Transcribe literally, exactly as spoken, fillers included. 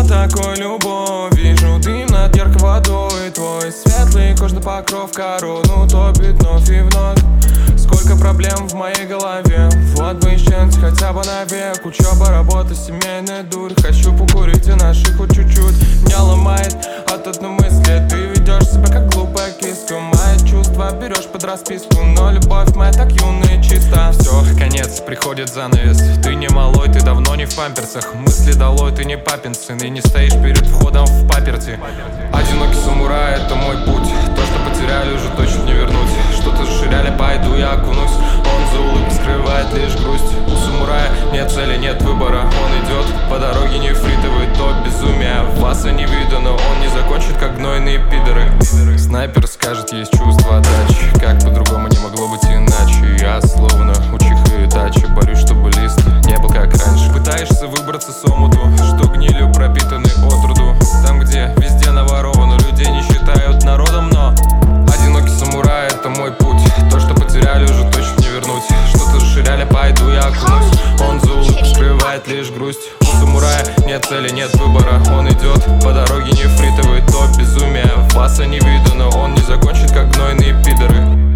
такой любовь. Вижу дым над яркой водой. Твой светлый кожный покров корону топит вновь и вновь. Сколько проблем в моей голове. Вот бы исчезнуть хотя бы навек. Учеба, работа, семейная дурь. Хочу покурить и наши хоть чуть-чуть. Меня ломает от одной мысли. Ты ведешь себя как глупая киска. Мои чувства берешь под расписку. Но любовь моя так юная и чиста. Все, конец, приходит занавес. Ты не малой, ты давно не в памперсах. Мысли долой, ты не папин сын. И не стоишь перед входом в паперти. Одинокий самурай, это мой путь. То, что потеряли, уже точно не вернуть. Что-то расширяли, пойду я окунусь. Он за улыбкой скрывает лишь грусть. У самурая нет цели, нет выбора. Он идет по дороге нефритовый, то безумие. Вас и не видно, он не закончит, как гнойные пидоры. Снайпер скажет, есть чувство отдачи. Как по-другому не могло быть иначе. Я словно у чиха и тачи. Борюсь, чтобы лист не был как раньше. Пытаешься выбраться с омуту, что гнилью пропитаны отроду. Там, где везде наворовано, людей не считают народом, но одинокий самурай, это мой путь. То, что потеряли, уже точно не вернуть. Что-то расширяли, пойду я окунусь. Он за улыбкой скрывает лишь грусть. У самурая нет цели, нет выбора. Он идет по дороге нефритовой, то безумие. Вас и не видно, он не закончит, как гнойные пидоры.